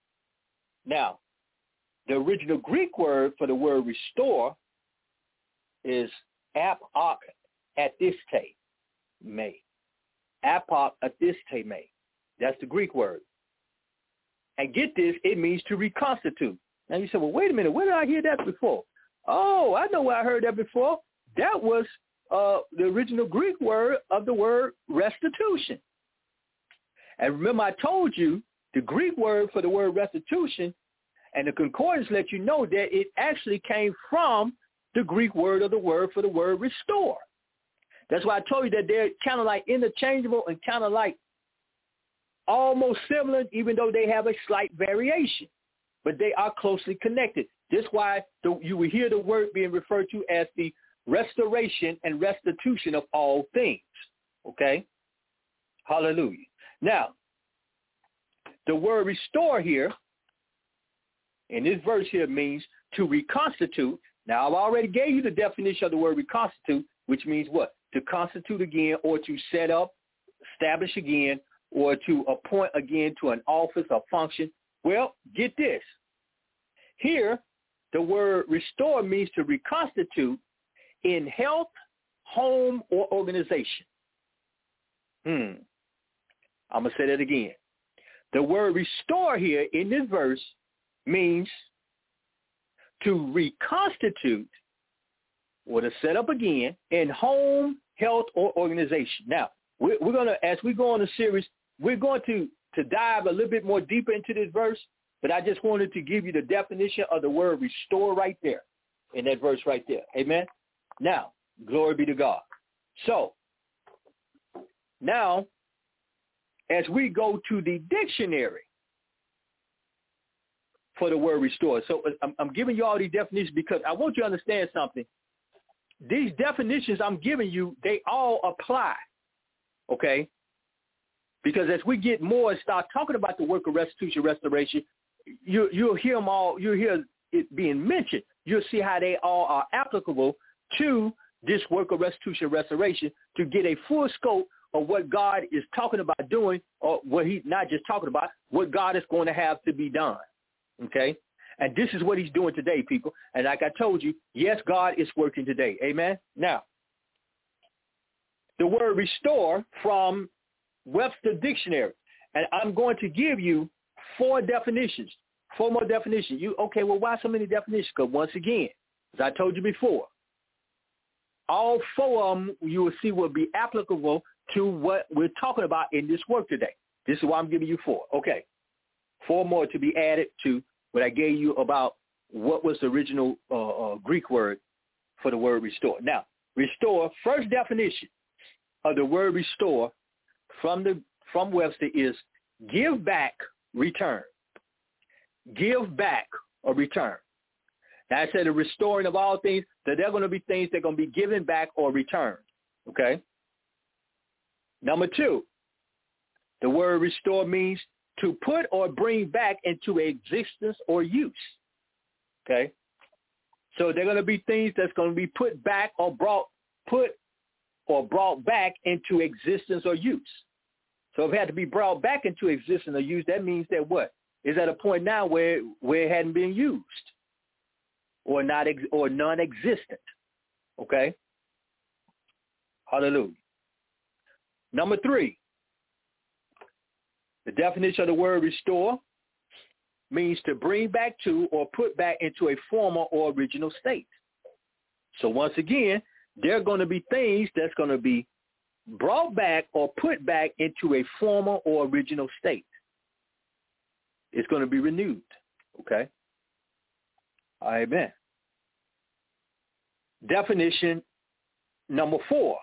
Now, the original Greek word for the word restore is apok atiste me. Apok atiste me. That's the Greek word. And get this, it means to reconstitute. Now you say, well, wait a minute, where did I hear that before? Oh, I know where I heard that before. That was uh, the original Greek word of the word restitution. And remember, I told you the Greek word for the word restitution, and the concordance let you know that it actually came from the Greek word of the word for the word restore. That's why I told you that they're kind of like interchangeable and kind of like almost similar, even though they have a slight variation. But they are closely connected. That's why the, you will hear the word being referred to as the restoration and restitution of all things. Okay? Hallelujah. Now, the word restore here, in this verse here, means to reconstitute. Now, I've already gave you the definition of the word reconstitute, which means what? To constitute again, or to set up, establish again, or to appoint again to an office or function. Well, get this. Here, the word restore means to reconstitute in health, home, or organization. Hmm. I'm going to say that again. The word restore here in this verse means to reconstitute or to set up again in home, health, or organization. Now, we're, we're going to, as we go on the series, we're going to, to dive a little bit more deeper into this verse, but I just wanted to give you the definition of the word restore right there, in that verse right there. Amen? Now, glory be to God. So, now, as we go to the dictionary for the word restore. So I'm, I'm giving you all these definitions because I want you to understand something. These definitions I'm giving you, they all apply, okay? Because as we get more and start talking about the work of restitution, restoration, you, you'll hear them all, you'll hear it being mentioned. You'll see how they all are applicable to this work of restitution, restoration to get a full scope of what God is talking about doing, or what he's not just talking about, what God is going to have to be done, okay? And this is what he's doing today, people. And like I told you, yes, God is working today. Amen? Now, the word restore from Webster Dictionary, and I'm going to give you four definitions, four more definitions. You okay, well, why so many definitions? Because once again, as I told you before, all four of them you will see will be applicable to what we're talking about in this work today. This is why I'm giving you four. Okay. Four more to be added to what I gave you about what was the original uh, uh, Greek word for the word restore. Now, restore, first definition of the word restore from the from Webster is give back, return. Give back or return. Now, I said the restoring of all things, that there are going to be things that are going to be given back or returned. Okay? Number two, the word restore means to put or bring back into existence or use. Okay? So there are going to be things that's going to be put back or brought, put or brought back into existence or use. So if it had to be brought back into existence or use, that means that what? Is at a point now where, where it hadn't been used or not ex- or non-existent. Okay? Hallelujah. Number three, the definition of the word restore means to bring back to or put back into a former or original state. So once again, there are going to be things that's going to be brought back or put back into a former or original state. It's going to be renewed. Okay? Amen. Definition number four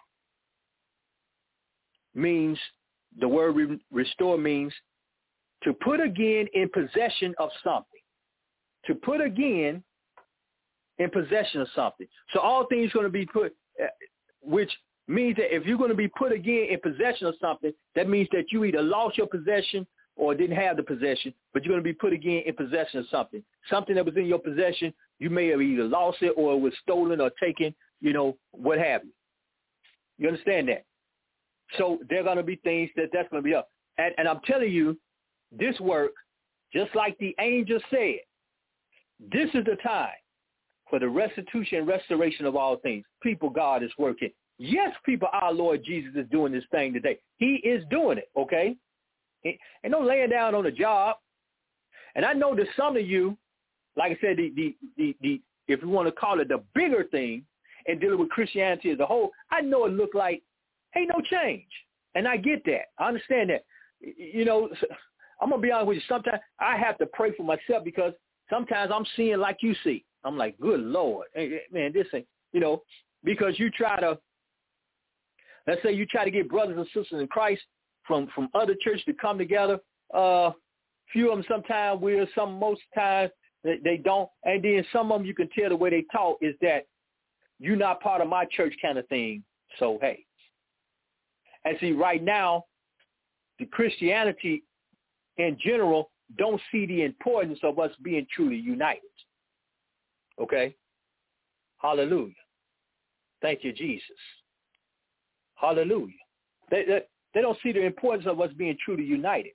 means, the word re- restore means to put again in possession of something. To put again in possession of something. So all things are going to be put, uh, which means that if you're going to be put again in possession of something, that means that you either lost your possession or didn't have the possession, but you're going to be put again in possession of something. Something that was in your possession, you may have either lost it or it was stolen or taken, you know, what have you. You understand that? So there are going to be things that that's going to be up. And, and I'm telling you, this work just like the angel said, this is the time for the restitution and restoration of all things. People, God is working. Yes, people, our Lord Jesus is doing this thing today. He is doing it, okay? And don't laying down on the job. And I know that some of you, like I said, the, the, the, the if you want to call it the bigger thing and dealing with Christianity as a whole, I know it look like ain't no change. And I get that. I understand that. You know, I'm going to be honest with you. Sometimes I have to pray for myself because sometimes I'm seeing like you see. I'm like, good Lord, man, this ain't, you know, because you try to, let's say you try to get brothers and sisters in Christ from, from other churches to come together. Uh, few of them sometimes will, some most times they, they don't. And then some of them you can tell the way they talk is that you're not part of my church kind of thing. So, hey. And see, right now, the Christianity in general don't see the importance of us being truly united. Okay? Hallelujah. Thank you, Jesus. Hallelujah. They, they, they don't see the importance of us being truly united.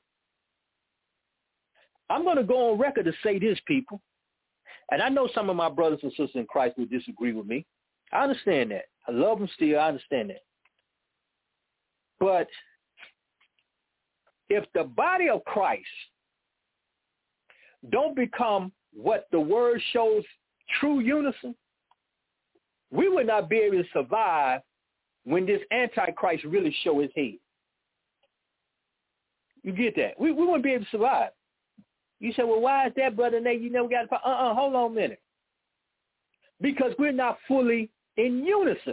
I'm going to go on record to say this, people. And I know some of my brothers and sisters in Christ will disagree with me. I understand that. I love them still. I understand that. But if the body of Christ don't become what the word shows true unison, we would not be able to survive when this Antichrist really show his head. You get that? We, we wouldn't be able to survive. You say, well, why is that, Brother Nate? You never got to, uh-uh, hold on a minute. Because we're not fully in unison.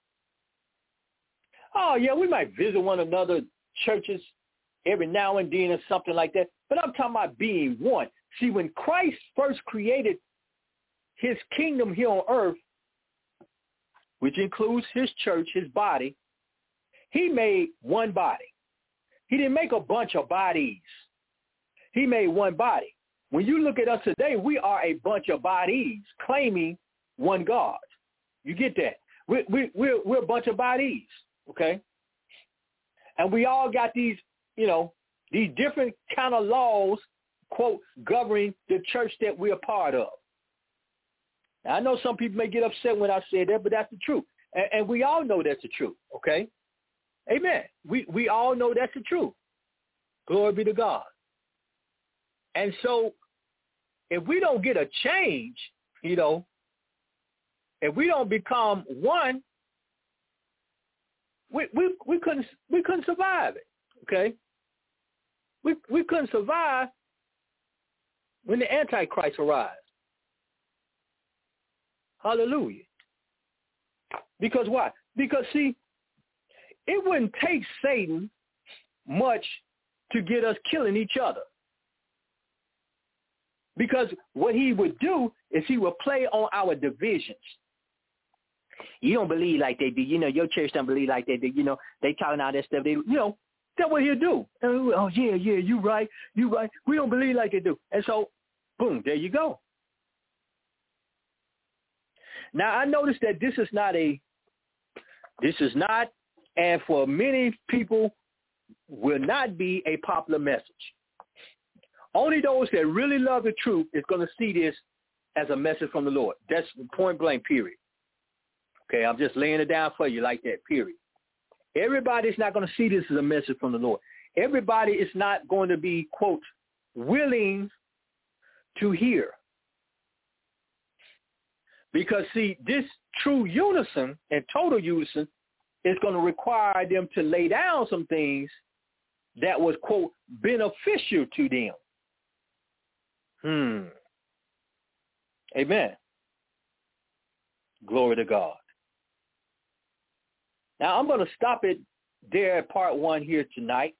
Oh, yeah, we might visit one another churches every now and then or something like that. But I'm talking about being one. See, when Christ first created his kingdom here on earth, which includes his church, his body, he made one body. He didn't make a bunch of bodies. He made one body. When you look at us today, we are a bunch of bodies claiming one God. You get that? We, we, we're, we're a bunch of bodies, okay? And we all got these, you know, these different kind of laws, quote, governing the church that we're a part of. Now, I know some people may get upset when I say that, but that's the truth. And, and we all know that's the truth, okay? Amen. We, we all know that's the truth. Glory be to God. And so if we don't get a change, you know, if we don't become one, we we, we couldn't we couldn't survive it. Okay? We we couldn't survive when the Antichrist arrives. Hallelujah. Because why? Because see, it wouldn't take Satan much to get us killing each other. Because what he would do is he would play on our divisions. You don't believe like they do. You know, your church don't believe like they do. You know, they talking all that stuff. They, you know, that's what he'll do. And, oh, yeah, yeah, you right. You right. We don't believe like they do. And so, boom, there you go. Now, I noticed that this is not a, this is not, and for many people, will not be a popular message. Only those that really love the truth is going to see this as a message from the Lord. That's point blank, period. Okay, I'm just laying it down for you like that, period. Everybody's not going to see this as a message from the Lord. Everybody is not going to be, quote, willing to hear. Because, see, this true unison and total unison is going to require them to lay down some things that was, quote, beneficial to them. Hmm. Amen. Glory to God. Now, I'm going to stop it there at part one here tonight.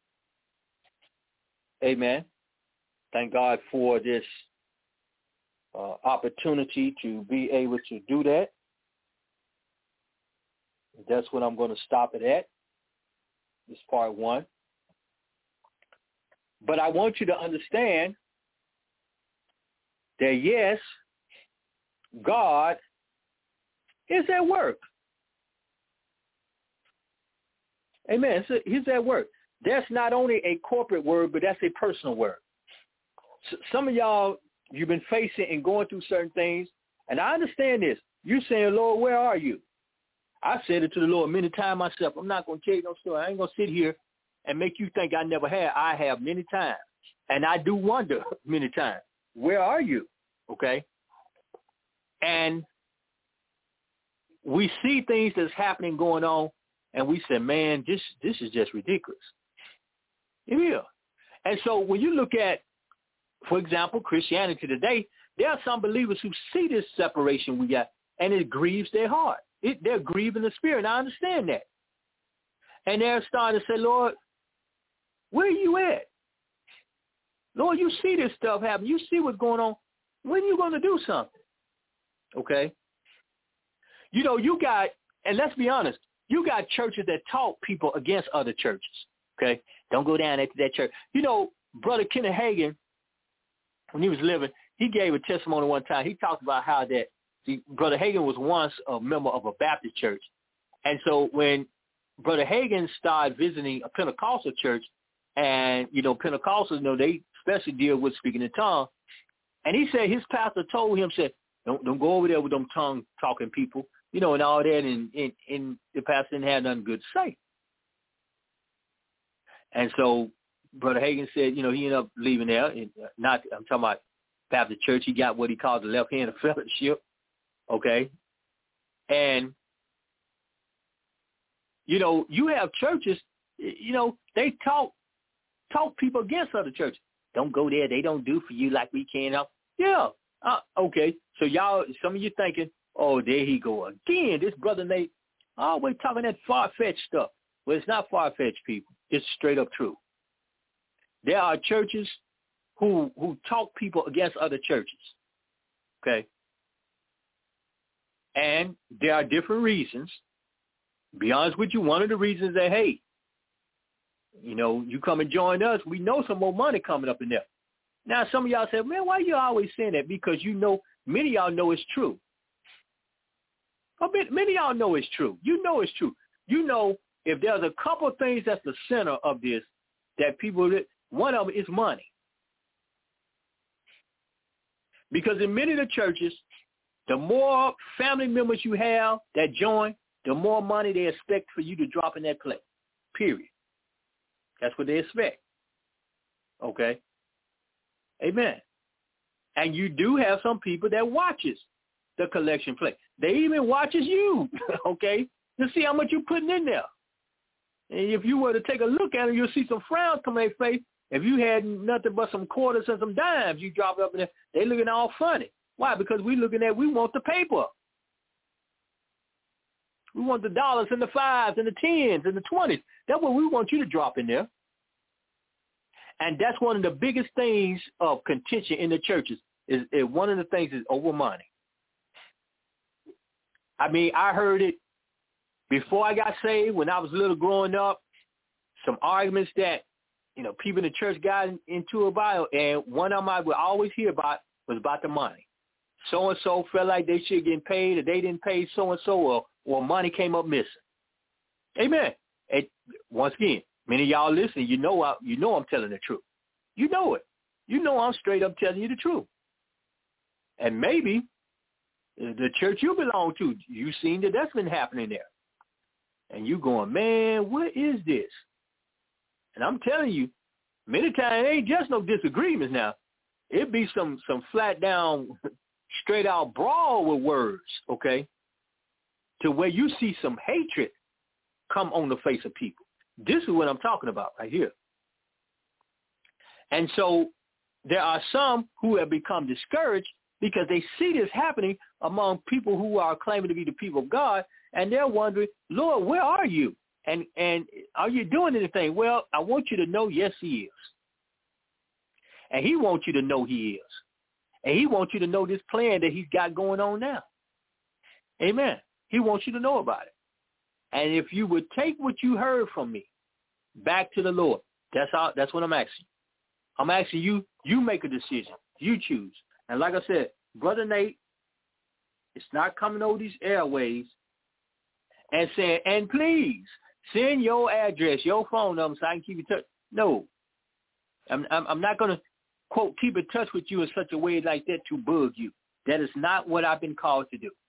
Amen. Thank God for this uh, opportunity to be able to do that. That's what I'm going to stop it at. This part one. But I want you to understand that, yes, God is at work. Amen. He's at work. That's not only a corporate word, but that's a personal word. S- some of y'all, you've been facing and going through certain things, and I understand this. You're saying, Lord, where are you? I said it to the Lord many times myself. I'm not going to tell you no story. I ain't going to sit here and make you think I never have. I have many times, and I do wonder many times, where are you? Okay? And we see things that's happening, going on, and we say, man, this this is just ridiculous. It is. And so when you look at, for example, Christianity today, there are some believers who see this separation we got, and it grieves their heart. It, they're grieving the spirit, and I understand that. And they're starting to say, Lord, where are you at? Lord, you see this stuff happen. You see what's going on. When are you going to do something? Okay? You know, you got, and let's be honest, you got churches that talk people against other churches. Okay? Don't go down to that church. You know, Brother Kenneth Hagin, when he was living, he gave a testimony one time. He talked about how that, see, Brother Hagin was once a member of a Baptist church. And so when Brother Hagin started visiting a Pentecostal church, and, you know, Pentecostals, you know, they especially deal with speaking in tongues. And he said his pastor told him, said, don't don't go over there with them tongue-talking people, you know, and all that, and, and, and the pastor didn't have nothing good to say. And so Brother Hagin said, you know, he ended up leaving there. And not, I'm talking about Baptist church. He got what he called the left hand of fellowship, okay? And, you know, you have churches, you know, they talk, talk people against other churches. Don't go there. They don't do for you like we can. Yeah. Uh, okay. So y'all, some of you thinking, oh, there he go again. This brother Nate, always talking that far-fetched stuff. Well, it's not far-fetched, people. It's straight up true. There are churches who who talk people against other churches. Okay. And there are different reasons. Be honest with you, one of the reasons that, hey, you know, you come and join us, we know some more money coming up in there. Now, some of y'all say, man, why you always saying that? Because you know, many of y'all know it's true. Many of y'all know it's true. You know it's true. You know, if there's a couple of things that's the center of this, that people, one of them is money. Because in many of the churches, the more family members you have that join, the more money they expect for you to drop in that plate, period. That's what they expect. Okay? Amen. And you do have some people that watches the collection plate. They even watches you, okay, to see how much you're putting in there. And if you were to take a look at it, you'll see some frowns come in their face. If you had nothing but some quarters and some dimes, you drop it up in there, they looking all funny. Why? Because we looking at, we want the paper. We want the dollars and the fives and the tens and the twenties. That's what we want you to drop in there. And that's one of the biggest things of contention in the churches is, is one of the things is over money. I mean, I heard it before I got saved when I was a little growing up, some arguments that, you know, people in the church got into about, and one of them I would always hear about was about the money. So-and-so felt like they should get paid, or they didn't pay so-and-so, or, or money came up missing. Amen. And once again, many of y'all listening, you know, I, you know I'm telling the truth. You know it. You know I'm straight up telling you the truth. And maybe the church you belong to, you've seen that that's been happening there. And you going, man, what is this? And I'm telling you, many times it ain't just no disagreements now. It be some some flat down, straight out brawl with words, okay, to where you see some hatred come on the face of people. This is what I'm talking about right here. And so there are some who have become discouraged because they see this happening among people who are claiming to be the people of God, and they're wondering, Lord, where are you? And and are you doing anything? Well, I want you to know, yes, he is. And he wants you to know he is. And he wants you to know this plan that he's got going on now. Amen. He wants you to know about it. And if you would take what you heard from me back to the Lord, that's all, that's what I'm asking. I'm asking you, you make a decision. You choose. And like I said, Brother Nate, it's not coming over these airways and saying, and please send your address, your phone number so I can keep you touch. No. I'm, I'm, I'm not going to, quote, keep in touch with you in such a way like that to bug you. That is not what I've been called to do.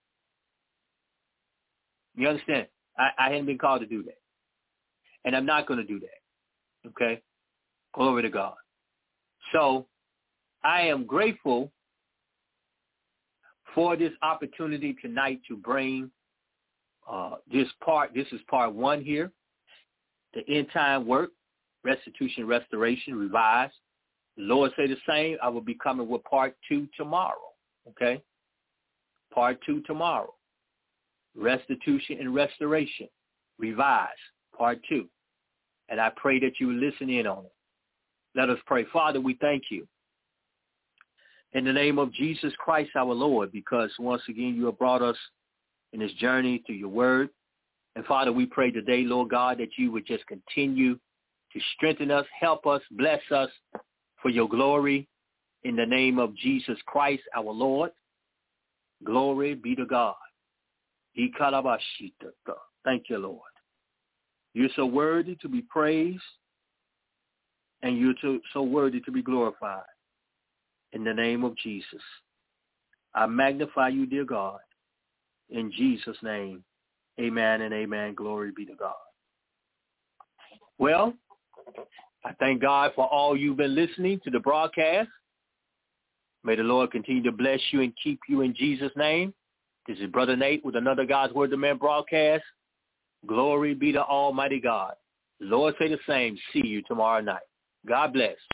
You understand? I, I haven't been called to do that. And I'm not going to do that. Okay? Glory to God. So I am grateful for this opportunity tonight to bring uh, this part. This is part one here. The end time work, restitution, restoration, revised. The Lord say the same. I will be coming with part two tomorrow. Okay? Part two tomorrow. Restitution and restoration, revised, part two. And I pray that you will listen in on it. Let us pray. Father, we thank you in the name of Jesus Christ, our Lord, because once again you have brought us in this journey through your word. And Father, we pray today, Lord God, that you would just continue to strengthen us, help us, bless us for your glory in the name of Jesus Christ, our Lord. Glory be to God. Thank you, Lord. You're so worthy to be praised, and you're so, so worthy to be glorified. In the name of Jesus, I magnify you, dear God. In Jesus' name, amen and amen. Glory be to God. Well, I thank God for all you've been listening to the broadcast. May the Lord continue to bless you and keep you in Jesus' name. This is Brother Nate with another God's Word to Man broadcast. Glory be to Almighty God. Lord say the same. See you tomorrow night. God bless.